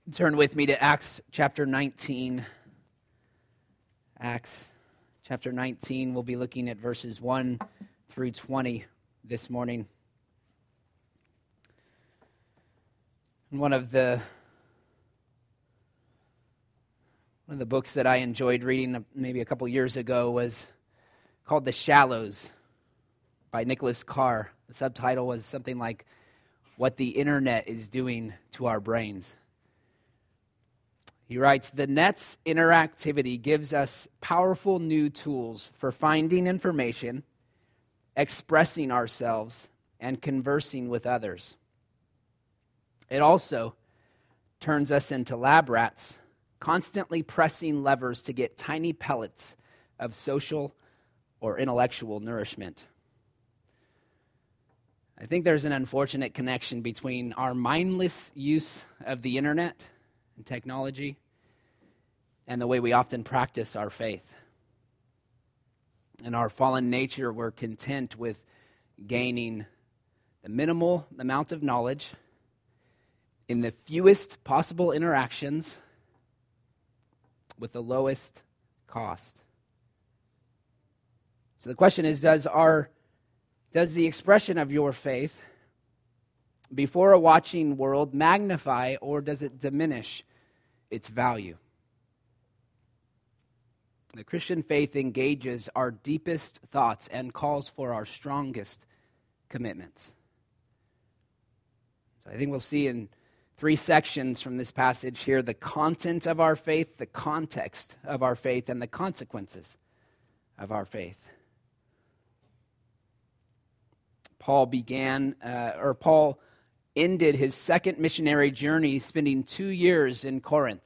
Turn with me to Acts chapter 19. Acts chapter 19, we'll be looking at verses 1 through 20 this morning. One of the books that I enjoyed reading maybe a couple years ago was called The Shallows by Nicholas Carr. The subtitle was something like, What the Internet is Doing to Our Brains. He writes, the net's interactivity gives us powerful new tools for finding information, expressing ourselves, and conversing with others. It also turns us into lab rats, constantly pressing levers to get tiny pellets of social or intellectual nourishment. I think there's an unfortunate connection between our mindless use of the internet and technology, and the way we often practice our faith. In our fallen nature, we're content with gaining the minimal amount of knowledge in the fewest possible interactions with the lowest cost. So the question is, does the expression of your faith before a watching world magnify, or does it diminish its value? The Christian faith engages our deepest thoughts and calls for our strongest commitments. So I think we'll see in 3 sections from this passage here the content of our faith, the context of our faith, and the consequences of our faith. Paul ended his second missionary journey spending 2 years in Corinth.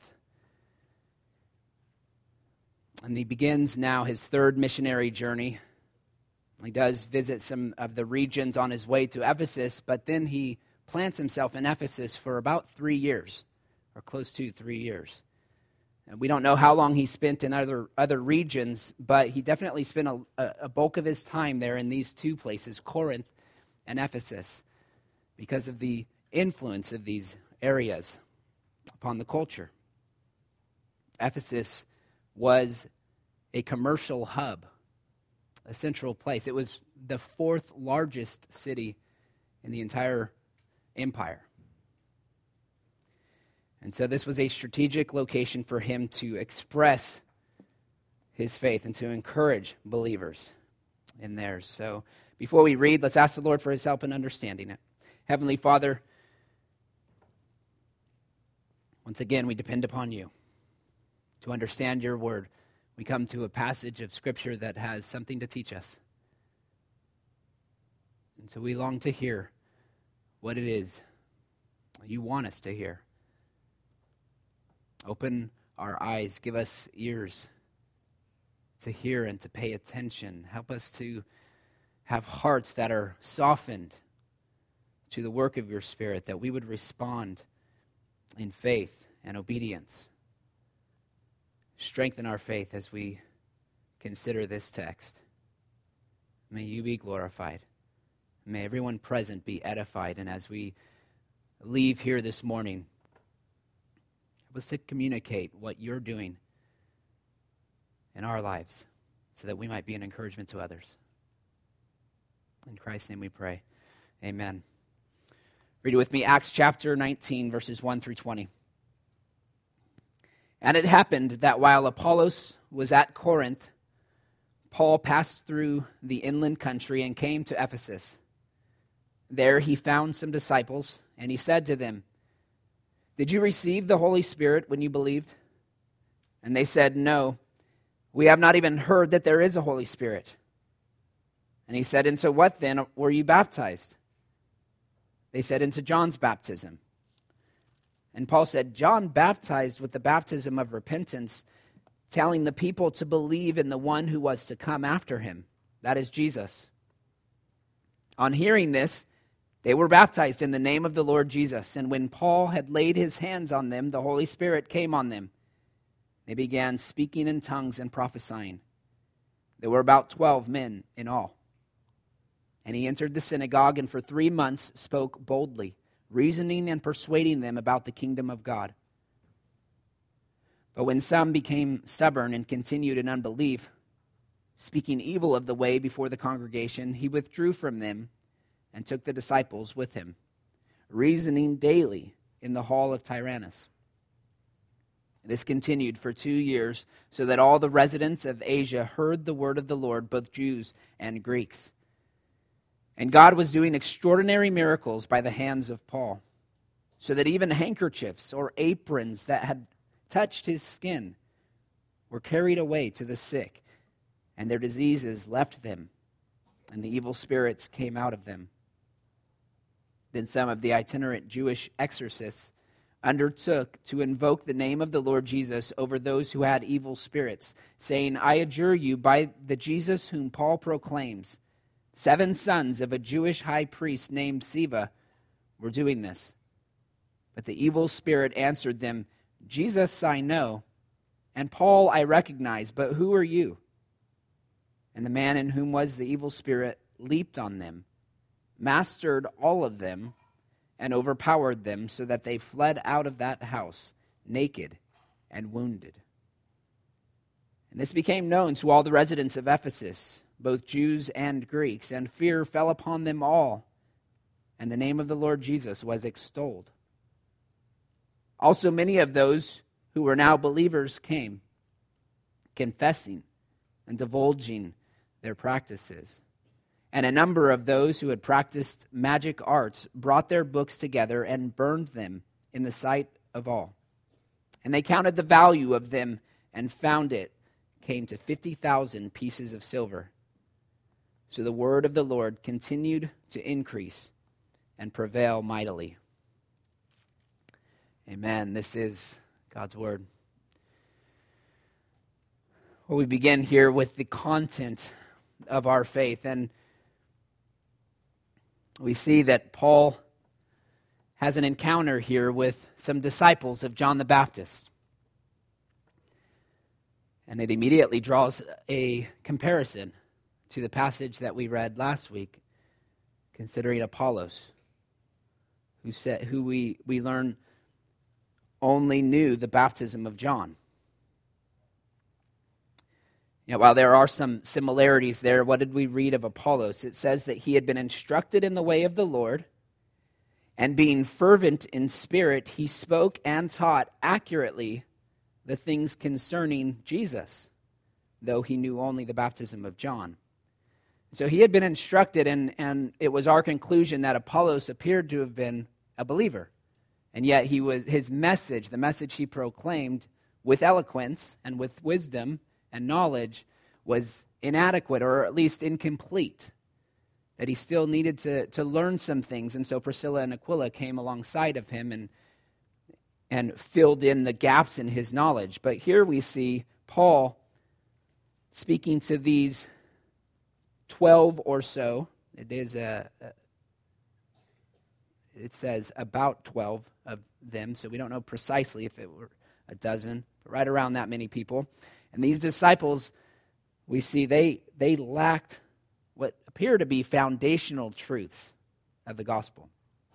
And he begins now his third missionary journey. He does visit some of the regions on his way to Ephesus, but then he plants himself in Ephesus for about 3 years, or close to 3 years. And we don't know how long he spent in other regions, but he definitely spent a bulk of his time there in these 2 places, Corinth and Ephesus, because of the influence of these areas upon the culture. Ephesus was a commercial hub, a central place. It was the 4th largest city in the entire empire. And so this was a strategic location for him to express his faith and to encourage believers in theirs. So before we read, let's ask the Lord for his help in understanding it. Heavenly Father, once again, we depend upon you to understand your word. We come to a passage of Scripture that has something to teach us. And so we long to hear what it is you want us to hear. Open our eyes, give us ears to hear and to pay attention. Help us to have hearts that are softened to the work of your Spirit, that we would respond in faith and obedience. Strengthen our faith as we consider this text. May you be glorified. May everyone present be edified. And as we leave here this morning, help us to communicate what you're doing in our lives so that we might be an encouragement to others. In Christ's name we pray. Amen. Read it with me, Acts chapter 19, verses 1 through 20. And it happened that while Apollos was at Corinth, Paul passed through the inland country and came to Ephesus. There he found some disciples, and he said to them, "Did you receive the Holy Spirit when you believed?" And they said, "No, we have not even heard that there is a Holy Spirit." And he said, "Into what then were you baptized?" They said, "Into John's baptism." And Paul said, "John baptized with the baptism of repentance, telling the people to believe in the one who was to come after him, that is Jesus." On hearing this, they were baptized in the name of the Lord Jesus. And when Paul had laid his hands on them, the Holy Spirit came on them. They began speaking in tongues and prophesying. There were about 12 men in all. And he entered the synagogue and for 3 months spoke boldly, reasoning and persuading them about the kingdom of God. But when some became stubborn and continued in unbelief, speaking evil of the way before the congregation, he withdrew from them and took the disciples with him, reasoning daily in the hall of Tyrannus. This continued for 2 years, so that all the residents of Asia heard the word of the Lord, both Jews and Greeks. And God was doing extraordinary miracles by the hands of Paul, so that even handkerchiefs or aprons that had touched his skin were carried away to the sick, and their diseases left them, and the evil spirits came out of them. Then some of the itinerant Jewish exorcists undertook to invoke the name of the Lord Jesus over those who had evil spirits, saying, "I adjure you by the Jesus whom Paul proclaims, 7 sons of a Jewish high priest named Sceva were doing this." But the evil spirit answered them, "Jesus I know, and Paul I recognize, but who are you?" And the man in whom was the evil spirit leaped on them, mastered all of them, and overpowered them, so that they fled out of that house, naked and wounded. And this became known to all the residents of Ephesus, both Jews and Greeks, and fear fell upon them all, and the name of the Lord Jesus was extolled. Also many of those who were now believers came, confessing and divulging their practices. And a number of those who had practiced magic arts brought their books together and burned them in the sight of all. And they counted the value of them and found it came to 50,000 pieces of silver. So the word of the Lord continued to increase and prevail mightily. Amen. This is God's word. Well, we begin here with the content of our faith, and we see that Paul has an encounter here with some disciples of John the Baptist. And it immediately draws a comparison to the passage that we read last week, considering Apollos, who we learn only knew the baptism of John. While there are some similarities there, what did we read of Apollos? It says that he had been instructed in the way of the Lord, and being fervent in spirit, he spoke and taught accurately the things concerning Jesus, though he knew only the baptism of John. So he had been instructed, and it was our conclusion that Apollos appeared to have been a believer. And yet his message, the message he proclaimed with eloquence and with wisdom and knowledge, was inadequate, or at least incomplete, that he still needed to learn some things. And so Priscilla and Aquila came alongside of him and filled in the gaps in his knowledge. But here we see Paul speaking to these 12 or so. It says about 12 of them, so we don't know precisely if it were a dozen, but right around that many people. And these disciples, we see they lacked what appear to be foundational truths of the gospel.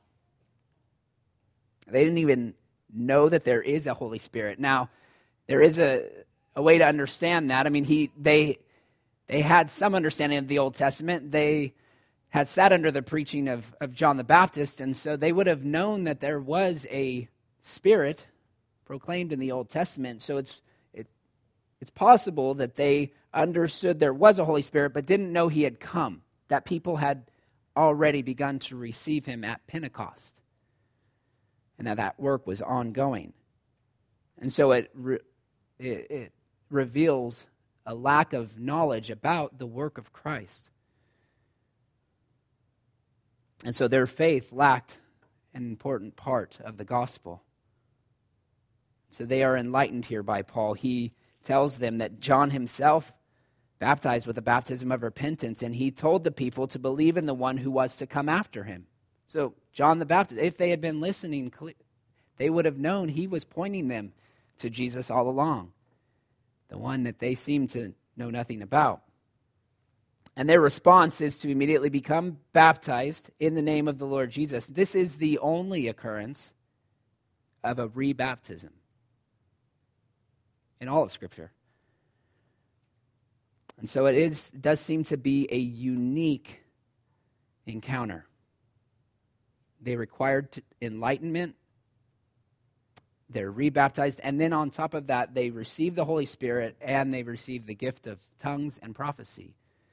They didn't even know that there is a Holy Spirit. Now, there is a way to understand that. I mean, they had some understanding of the Old Testament. They had sat under the preaching of John the Baptist, and so they would have known that there was a Spirit proclaimed in the Old Testament. So it's possible that they understood there was a Holy Spirit, but didn't know he had come, that people had already begun to receive him at Pentecost, and that work was ongoing. And so it reveals a lack of knowledge about the work of Christ. And so their faith lacked an important part of the gospel. So they are enlightened here by Paul. He tells them that John himself baptized with a baptism of repentance, and he told the people to believe in the one who was to come after him. So John the Baptist, if they had been listening, they would have known he was pointing them to Jesus all along, the one that they seemed to know nothing about. And their response is to immediately become baptized in the name of the Lord Jesus. This is the only occurrence of a rebaptism. in all of Scripture. And so it does seem to be a unique encounter. They required enlightenment. They're rebaptized. And then on top of that, they receive the Holy Spirit and they receive the gift of tongues and prophecy,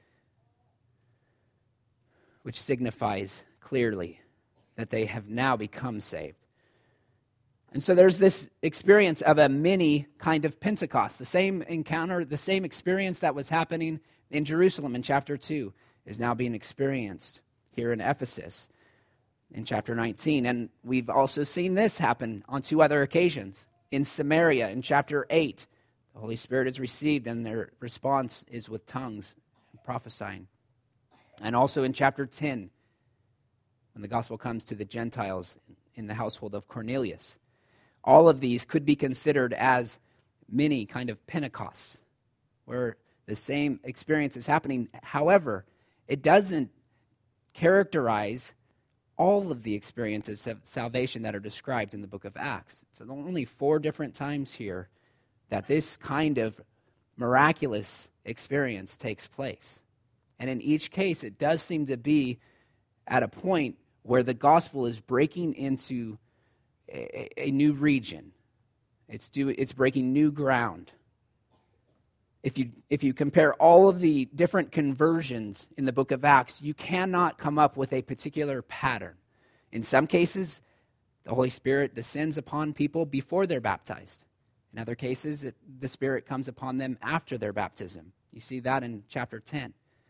which signifies clearly that they have now become saved. And so there's this experience of a mini kind of Pentecost. The same encounter, the same experience that was happening in Jerusalem in chapter 2 is now being experienced here in Ephesus in chapter 19. And we've also seen this happen on 2 other occasions. In Samaria in chapter 8, the Holy Spirit is received and their response is with tongues and prophesying. And also in chapter 10, when the gospel comes to the Gentiles in the household of Cornelius. All of these could be considered as mini kind of Pentecosts, where the same experience is happening. However, it doesn't characterize all of the experiences of salvation that are described in the book of Acts. So there are only 4 different times here that this kind of miraculous experience takes place. And in each case, it does seem to be at a point where the gospel is breaking into a new region. It's breaking new ground. If you compare all of the different conversions in the book of Acts, you cannot come up with a particular pattern. In some cases, the Holy Spirit descends upon people before they're baptized. In other cases, the Spirit comes upon them after their baptism. You see that in chapter 10.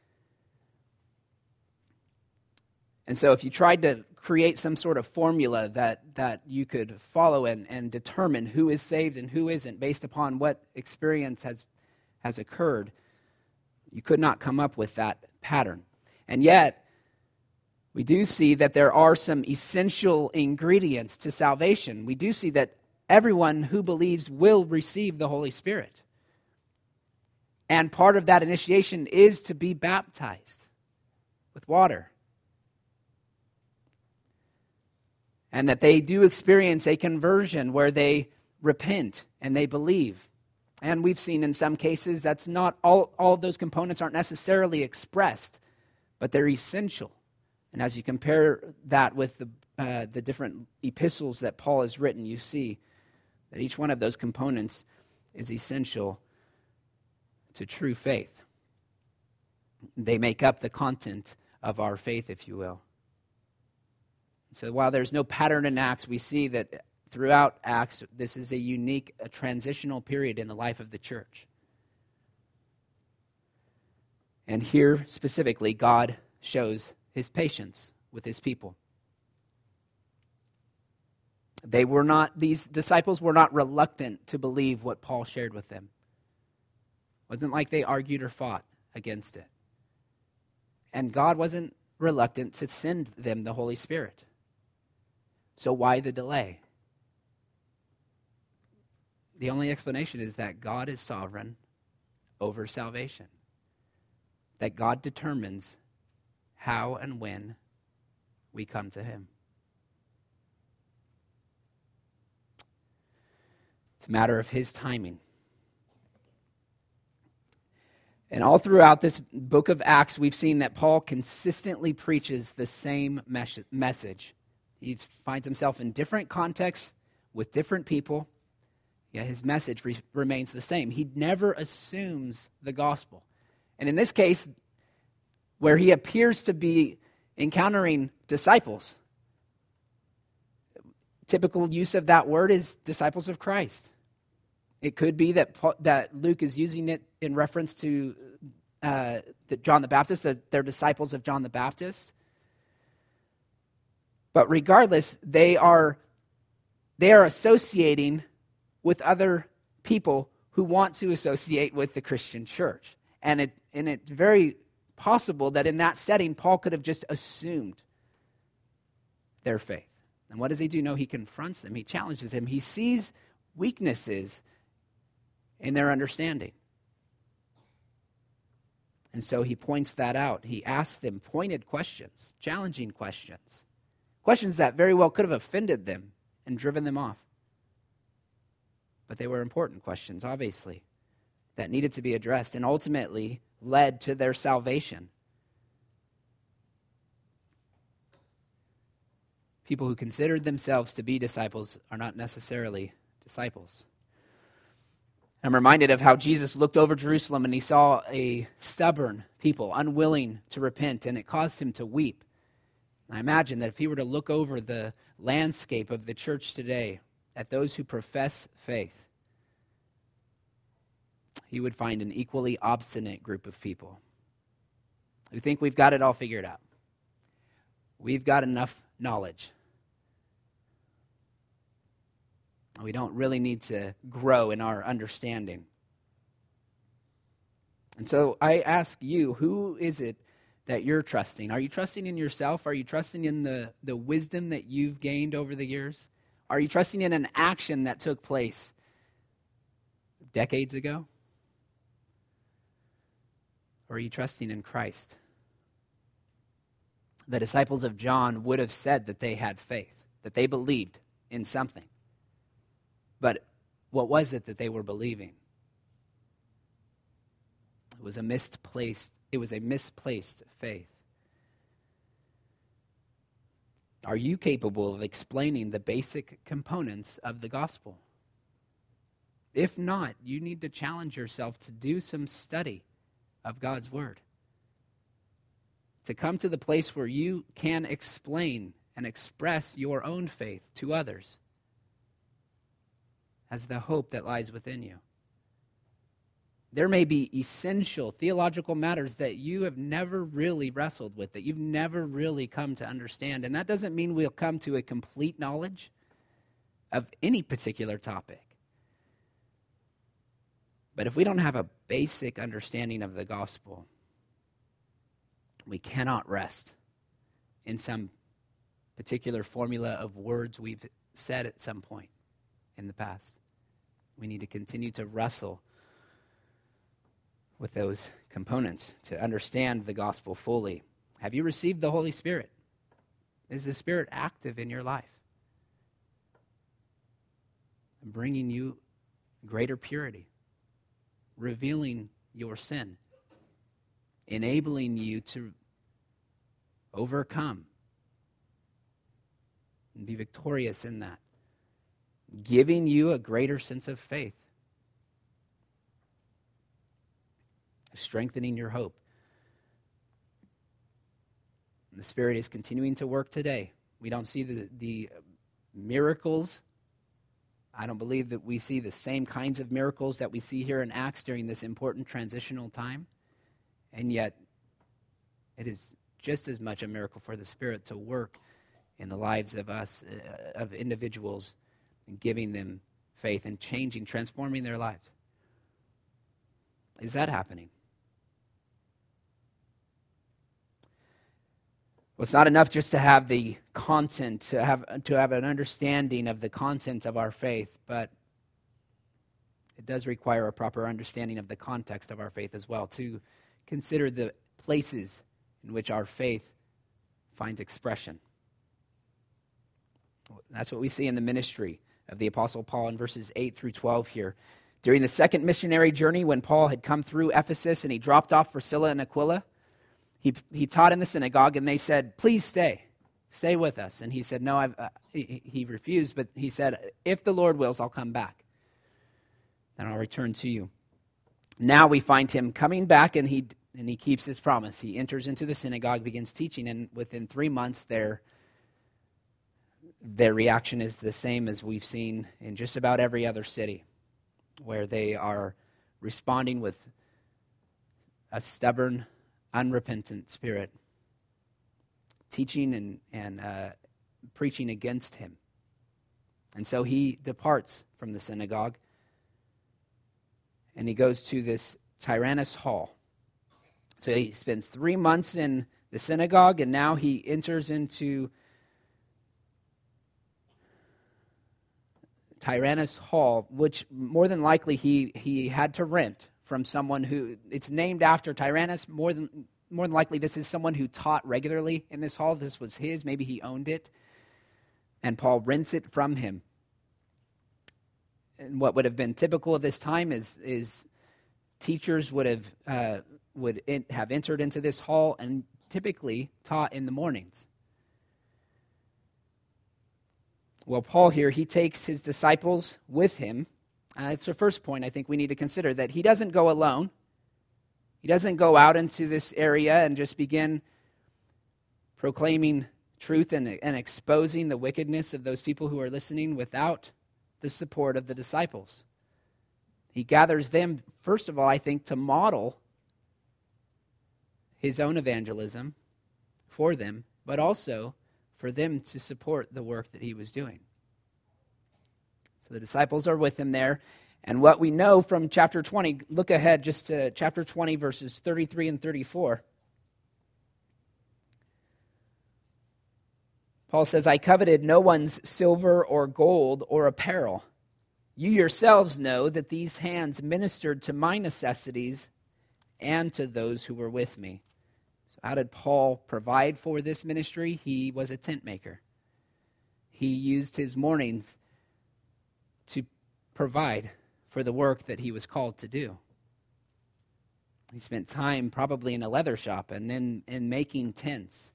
And so if you tried to create some sort of formula that you could follow and determine who is saved and who isn't based upon what experience has occurred, you could not come up with that pattern. And yet, we do see that there are some essential ingredients to salvation. We do see that everyone who believes will receive the Holy Spirit. And part of that initiation is to be baptized with water. And that they do experience a conversion where they repent and they believe. And we've seen in some cases that's not all of those components aren't necessarily expressed, but they're essential. And as you compare that with the different epistles that Paul has written, you see that each one of those components is essential to true faith. They make up the content of our faith, if you will. So while there's no pattern in Acts, we see that throughout Acts, this is a transitional period in the life of the church. And here, specifically, God shows his patience with his people. These disciples were not reluctant to believe what Paul shared with them. It wasn't like they argued or fought against it. And God wasn't reluctant to send them the Holy Spirit. So why the delay? The only explanation is that God is sovereign over salvation. That God determines how and when we come to him. It's a matter of his timing. And all throughout this book of Acts, we've seen that Paul consistently preaches the same message. He finds himself in different contexts with different people, yet his message remains the same. He never assumes the gospel. And in this case, where he appears to be encountering disciples, typical use of that word is disciples of Christ. It could be that Luke is using it in reference to John the Baptist, that they're disciples of John the Baptist. But regardless, they are associating with other people who want to associate with the Christian church. And it's very possible that in that setting, Paul could have just assumed their faith. And what does he do? No, he confronts them. He challenges them. He sees weaknesses in their understanding. And so he points that out. He asks them pointed questions, challenging questions. Questions that very well could have offended them and driven them off. But they were important questions, obviously, that needed to be addressed and ultimately led to their salvation. People who considered themselves to be disciples are not necessarily disciples. I'm reminded of how Jesus looked over Jerusalem and he saw a stubborn people, unwilling to repent, and it caused him to weep. I imagine that if he were to look over the landscape of the church today at those who profess faith, he would find an equally obstinate group of people who think we've got it all figured out. We've got enough knowledge. We don't really need to grow in our understanding. And so I ask you, who is it that you're trusting? Are you trusting in yourself? Are you trusting in the wisdom that you've gained over the years? Are you trusting in an action that took place decades ago? Or are you trusting in Christ? The disciples of John would have said that they had faith, that they believed in something. But what was it that they were believing? It was a misplaced faith. Are you capable of explaining the basic components of the gospel? If not, you need to challenge yourself to do some study of God's word. To come to the place where you can explain and express your own faith to others as the hope that lies within you. There may be essential theological matters that you have never really wrestled with, that you've never really come to understand. And that doesn't mean we'll come to a complete knowledge of any particular topic. But if we don't have a basic understanding of the gospel, we cannot rest in some particular formula of words we've said at some point in the past. We need to continue to wrestle with those components to understand the gospel fully. Have you received the Holy Spirit? Is the Spirit active in your life? Bringing you greater purity, revealing your sin, enabling you to overcome and be victorious in that, giving you a greater sense of faith, strengthening your hope. The Spirit is continuing to work today. We don't see the miracles. I don't believe that we see the same kinds of miracles that we see here in Acts during this important transitional time. And yet, it is just as much a miracle for the Spirit to work in the lives of us, of individuals, and giving them faith and changing, transforming their lives. Is that happening? Well, it's not enough just to have the content, to have an understanding of the content of our faith, but it does require a proper understanding of the context of our faith as well, to consider the places in which our faith finds expression. That's what we see in the ministry of the Apostle Paul in verses 8 through 12 here. During the second missionary journey, when Paul had come through Ephesus and he dropped off Priscilla and Aquila, he taught in the synagogue, and they said, "Please stay with us." And he said, "No," he refused, but he said, "If the Lord wills, I'll come back, and I'll return to you." Now we find him coming back, and he keeps his promise. He enters into the synagogue, begins teaching, and within 3 months, their reaction is the same as we've seen in just about every other city, where they are responding with a stubborn, unrepentant spirit, teaching and preaching against him. And so he departs from the synagogue, and he goes to this Tyrannus Hall. So he spends 3 months in the synagogue, and now he enters into Tyrannus Hall, which more than likely he had to rent from someone who, it's named after Tyrannus. More than likely this is someone who taught regularly in this hall. This was his, maybe he owned it, and Paul rents it from him. And what would have been typical of this time is teachers would have entered into this hall and typically taught in the mornings. Well, Paul here, he takes his disciples with him. It's the first point I think we need to consider, that he doesn't go alone. He doesn't go out into this area and just begin proclaiming truth and exposing the wickedness of those people who are listening without the support of the disciples. He gathers them, first of all, I think, to model his own evangelism for them, but also for them to support the work that he was doing. So the disciples are with him there. And what we know from chapter 20, look ahead just to chapter 20, verses 33 and 34. Paul says, I coveted no one's silver or gold or apparel. You yourselves know that these hands ministered to my necessities and to those who were with me. So how did Paul provide for this ministry? He was a tent maker. He used his mornings to provide for the work that he was called to do. He spent time probably in a leather shop and in making tents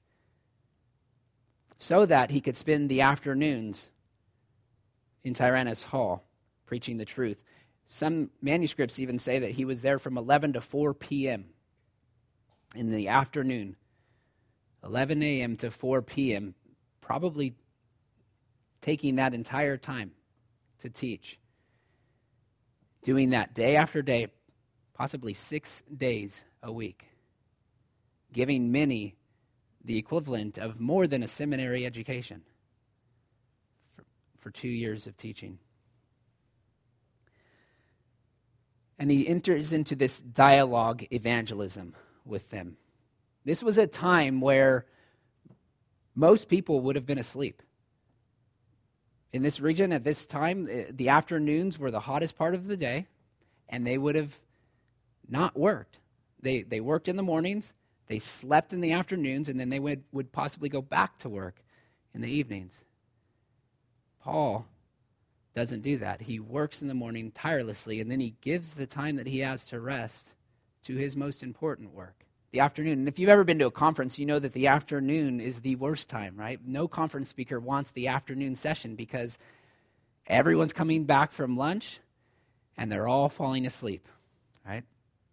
so that he could spend the afternoons in Tyrannus Hall preaching the truth. Some manuscripts even say that he was there from 11 to 4 p.m. in the afternoon. 11 a.m. to 4 p.m., probably taking that entire time to teach. Doing that day after day, possibly 6 days a week. Giving many the equivalent of more than a seminary education for 2 years of teaching. And he enters into this dialogue evangelism with them. This was a time where most people would have been asleep. In this region at this time, the afternoons were the hottest part of the day, and they would have not worked. They worked in the mornings, they slept in the afternoons, and then they would possibly go back to work in the evenings. Paul doesn't do that. He works in the morning tirelessly, and then he gives the time that he has to rest to his most important work, the afternoon. And if you've ever been to a conference, you know that the afternoon is the worst time, right? No conference speaker wants the afternoon session because everyone's coming back from lunch and they're all falling asleep, right?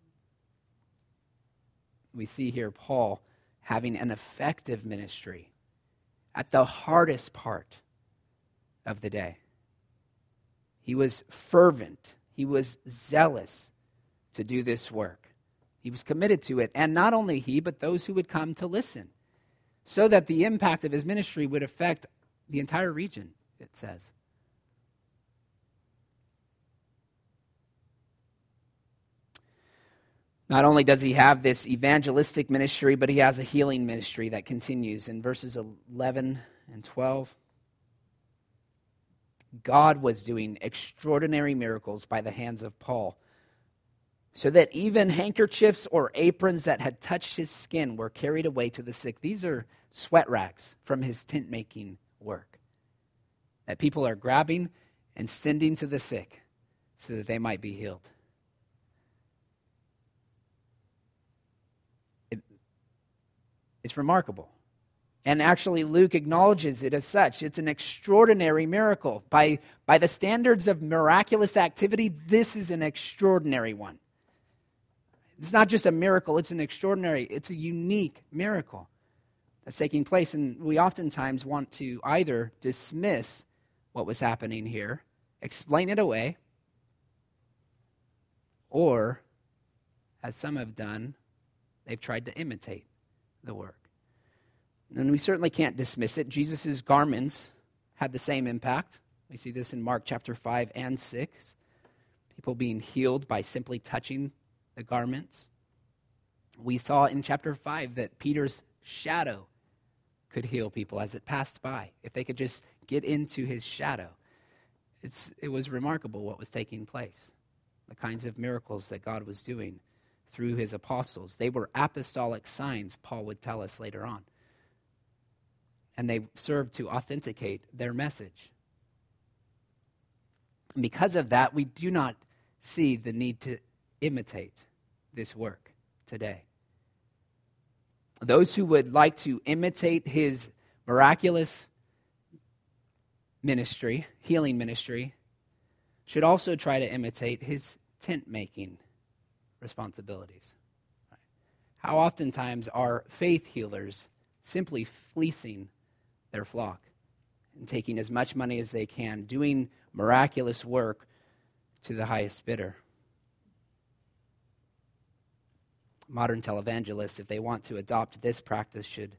We see here Paul having an effective ministry at the hardest part of the day. He was fervent. He was zealous to do this work. He was committed to it, and not only he, but those who would come to listen, so that the impact of his ministry would affect the entire region, it says. Not only does he have this evangelistic ministry, but he has a healing ministry that continues in verses 11 and 12. God was doing extraordinary miracles by the hands of Paul, so that even handkerchiefs or aprons that had touched his skin were carried away to the sick. These are sweat rags from his tent-making work that people are grabbing and sending to the sick so that they might be healed. It's remarkable. And actually, Luke acknowledges it as such. It's an extraordinary miracle. By the standards of miraculous activity, this is an extraordinary one. It's not just a miracle, it's a unique miracle that's taking place. And we oftentimes want to either dismiss what was happening here, explain it away, or, as some have done, they've tried to imitate the work. And we certainly can't dismiss it. Jesus' garments had the same impact. We see this in Mark chapter 5 and 6. People being healed by simply touching the garments. We saw in chapter 5 that Peter's shadow could heal people as it passed by, if they could just get into his shadow. It was remarkable what was taking place, the kinds of miracles that God was doing through his apostles. They were apostolic signs, Paul would tell us later on. And they served to authenticate their message. And because of that, we do not see the need to imitate this work today. Those who would like to imitate his miraculous ministry, healing ministry, should also try to imitate his tent-making responsibilities. How oftentimes are faith healers simply fleecing their flock and taking as much money as they can, doing miraculous work to the highest bidder? Modern televangelists, if they want to adopt this practice, should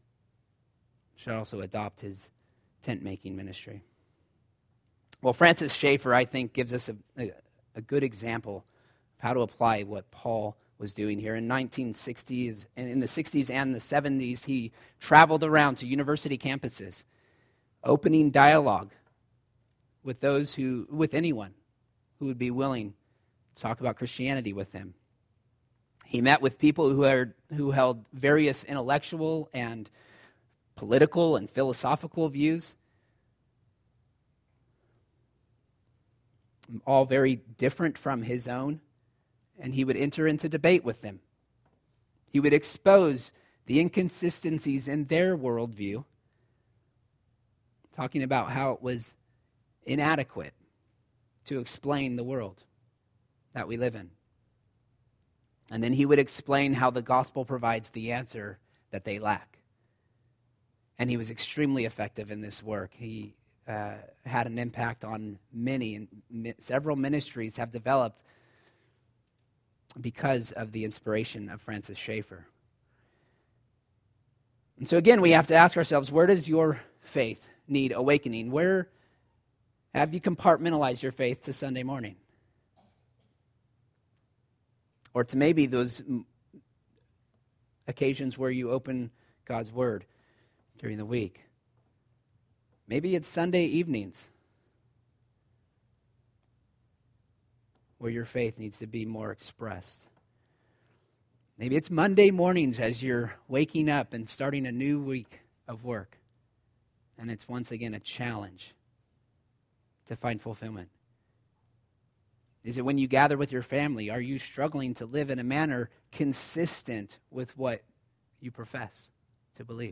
also adopt his tent-making ministry. Well, Francis Schaeffer, I think, gives us a good example of how to apply what Paul was doing here. In the 60s and the 70s, he traveled around to university campuses, opening dialogue with anyone who would be willing to talk about Christianity with him. He met with people who held various intellectual and political and philosophical views, all very different from his own, and he would enter into debate with them. He would expose the inconsistencies in their worldview, talking about how it was inadequate to explain the world that we live in. And then he would explain how the gospel provides the answer that they lack. And he was extremely effective in this work. He had an impact on many, and several ministries have developed because of the inspiration of Francis Schaeffer. And so again, we have to ask ourselves, where does your faith need awakening? Where have you compartmentalized your faith to Sunday morning? Or to maybe those occasions where you open God's Word during the week. Maybe it's Sunday evenings where your faith needs to be more expressed. Maybe it's Monday mornings as you're waking up and starting a new week of work. And it's once again a challenge to find fulfillment. Is it when you gather with your family? Are you struggling to live in a manner consistent with what you profess to believe?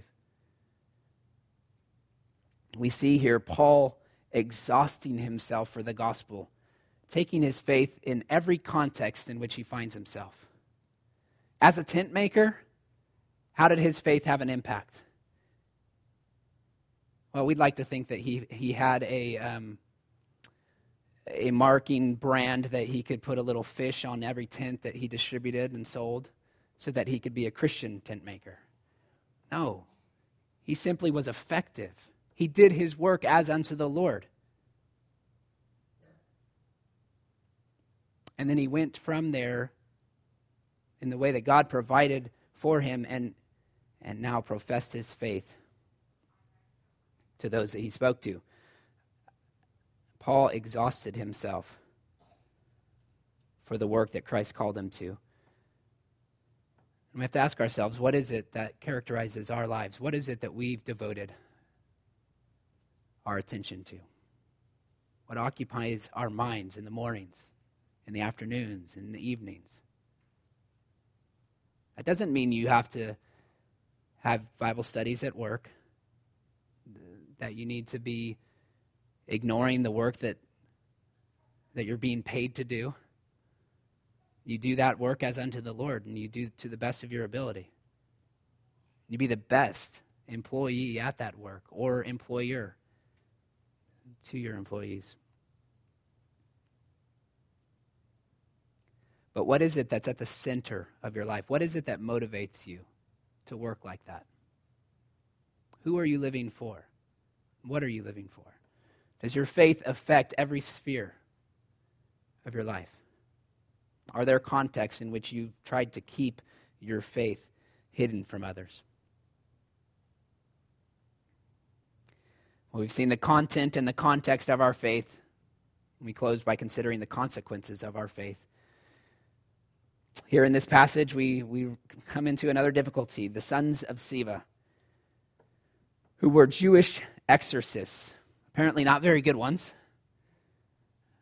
We see here Paul exhausting himself for the gospel, taking his faith in every context in which he finds himself. As a tent maker, how did his faith have an impact? Well, we'd like to think that he had a marking brand that he could put a little fish on every tent that he distributed and sold so that he could be a Christian tent maker. No, he simply was effective. He did his work as unto the Lord. And then he went from there in the way that God provided for him and now professed his faith to those that he spoke to. Paul exhausted himself for the work that Christ called him to. And we have to ask ourselves, what is it that characterizes our lives? What is it that we've devoted our attention to? What occupies our minds in the mornings, in the afternoons, in the evenings? That doesn't mean you have to have Bible studies at work, that you need to be ignoring the work that you're being paid to do. You do that work as unto the Lord, and you do to the best of your ability. You be the best employee at that work or employer to your employees. But what is it that's at the center of your life? What is it that motivates you to work like that? Who are you living for? What are you living for? Does your faith affect every sphere of your life? Are there contexts in which you've tried to keep your faith hidden from others? Well, we've seen the content and the context of our faith. We close by considering the consequences of our faith. Here in this passage, we come into another difficulty. The sons of Sceva, who were Jewish exorcists, apparently not very good ones,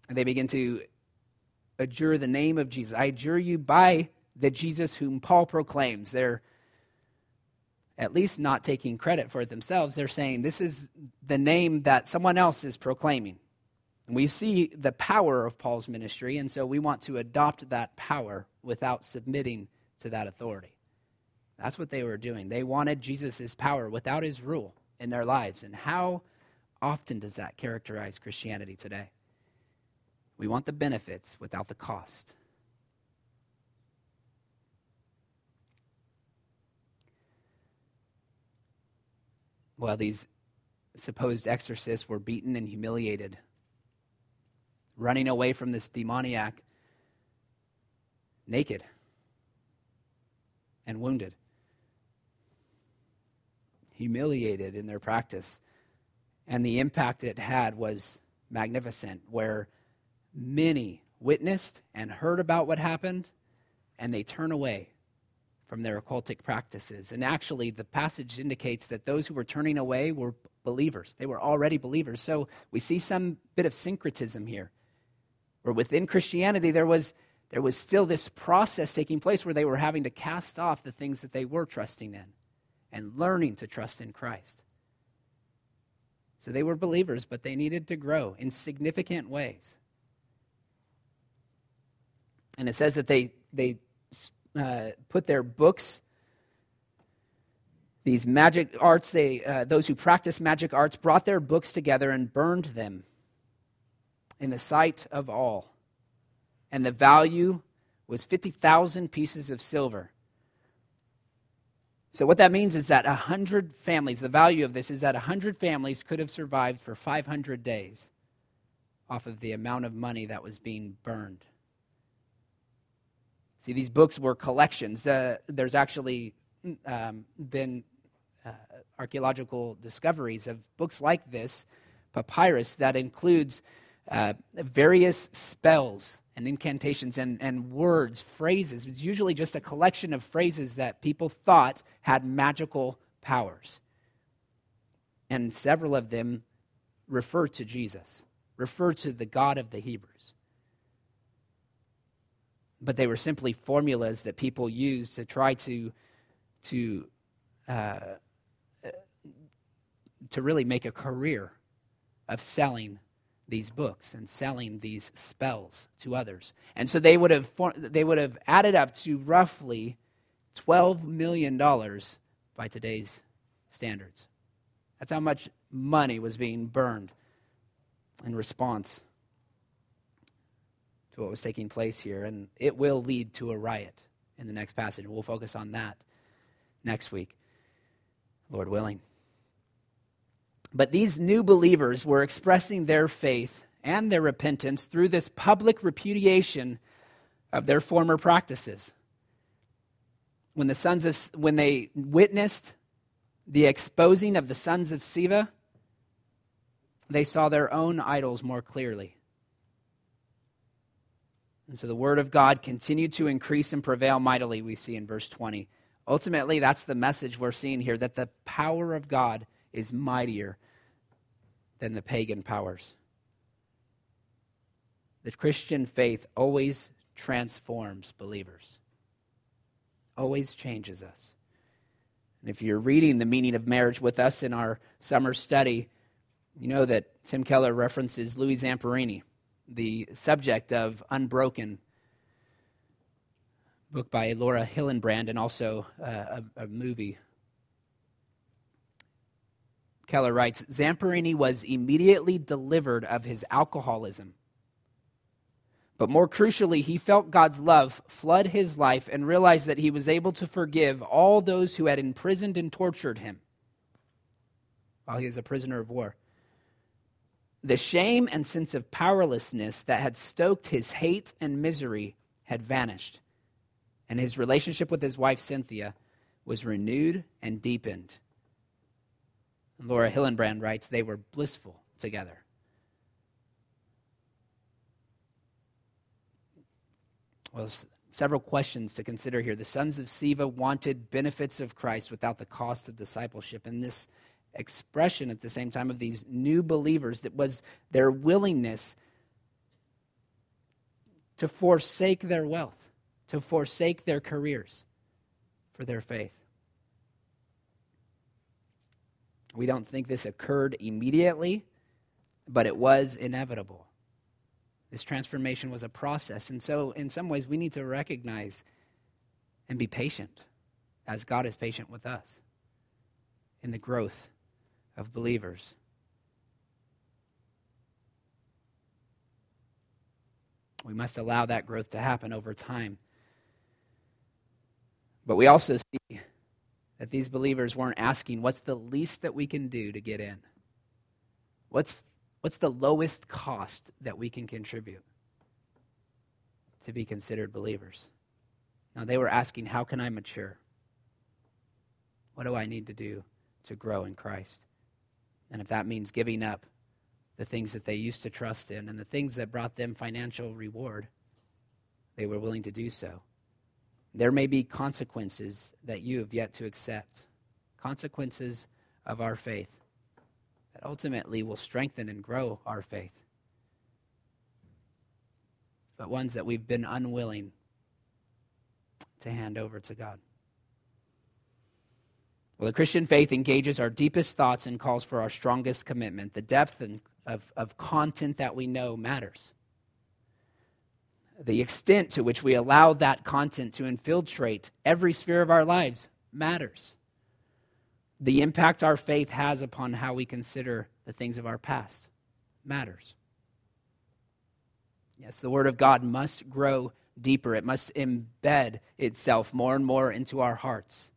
And they begin to adjure the name of Jesus. I adjure you by the Jesus whom Paul proclaims. They're at least not taking credit for it themselves. They're saying this is the name that someone else is proclaiming. And we see the power of Paul's ministry, and so we want to adopt that power without submitting to that authority. That's what they were doing. They wanted Jesus' power without his rule in their lives. And how often does that characterize Christianity today? We want the benefits without the cost. Well, these supposed exorcists were beaten and humiliated, running away from this demoniac naked and wounded, humiliated in their practice. And the impact it had was magnificent, where many witnessed and heard about what happened, and they turn away from their occultic practices. And actually, the passage indicates that those who were turning away were believers. They were already believers. So we see some bit of syncretism here, where within Christianity there was still this process taking place where they were having to cast off the things that they were trusting in and learning to trust in Christ. So they were believers, but they needed to grow in significant ways. And it says that they put their books, these magic arts, those who practiced magic arts brought their books together and burned them in the sight of all. And the value was 50,000 pieces of silver. So what that means is that 100 families, the value of this is that 100 families could have survived for 500 days off of the amount of money that was being burned. See, these books were collections. There's actually been archaeological discoveries of books like this, papyrus, that includes various spells and incantations and words, phrases. It's usually just a collection of phrases that people thought had magical powers. And several of them refer to Jesus, refer to the God of the Hebrews. But they were simply formulas that people used to try to really make a career of selling these books and selling these spells to others. And so they would have added up to roughly $12 million by today's standards. That's how much money was being burned in response to what was taking place here. And it will lead to a riot in the next passage. We'll focus on that next week, Lord willing. But these new believers were expressing their faith and their repentance through this public repudiation of their former practices. When they witnessed the exposing of the sons of Sceva, they saw their own idols more clearly. And so the word of God continued to increase and prevail mightily, we see in verse 20. Ultimately, that's the message we're seeing here, that the power of God is mightier than the pagan powers. The Christian faith always transforms believers, always changes us. And if you're reading The Meaning of Marriage with us in our summer study, you know that Tim Keller references Louis Zamperini, the subject of Unbroken, book by Laura Hillenbrand, and also a movie. Keller writes, Zamperini was immediately delivered of his alcoholism. But more crucially, he felt God's love flood his life and realized that he was able to forgive all those who had imprisoned and tortured him while he was a prisoner of war. The shame and sense of powerlessness that had stoked his hate and misery had vanished, and his relationship with his wife, Cynthia, was renewed and deepened. And Laura Hillenbrand writes, they were blissful together. Well, several questions to consider here. The sons of Sceva wanted benefits of Christ without the cost of discipleship, and this expression at the same time of these new believers, that was their willingness to forsake their wealth, to forsake their careers for their faith. We don't think this occurred immediately, but it was inevitable. This transformation was a process. And so in some ways, we need to recognize and be patient as God is patient with us in the growth of believers. We must allow that growth to happen over time. But we also see that these believers weren't asking, what's the least that we can do to get in? What's the lowest cost that we can contribute to be considered believers? Now, they were asking, how can I mature? What do I need to do to grow in Christ? And if that means giving up the things that they used to trust in and the things that brought them financial reward, they were willing to do so. There may be consequences that you have yet to accept, consequences of our faith that ultimately will strengthen and grow our faith, but ones that we've been unwilling to hand over to God. Well, the Christian faith engages our deepest thoughts and calls for our strongest commitment. The depth of content that we know matters. The extent to which we allow that content to infiltrate every sphere of our lives matters. The impact our faith has upon how we consider the things of our past matters. Yes, the Word of God must grow deeper. It must embed itself more and more into our hearts.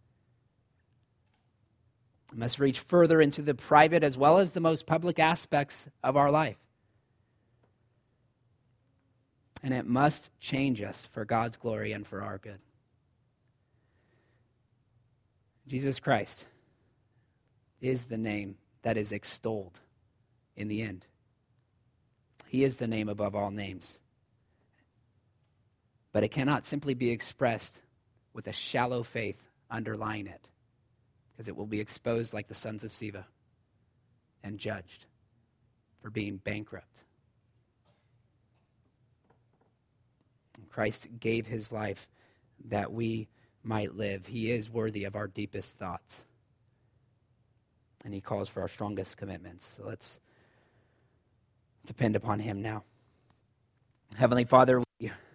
It must reach further into the private as well as the most public aspects of our life. And it must change us for God's glory and for our good. Jesus Christ is the name that is extolled in the end. He is the name above all names. But it cannot simply be expressed with a shallow faith underlying it, because it will be exposed like the sons of Sceva and judged for being bankrupt. Christ gave his life that we might live. He is worthy of our deepest thoughts. And he calls for our strongest commitments. So let's depend upon him now. Heavenly Father, we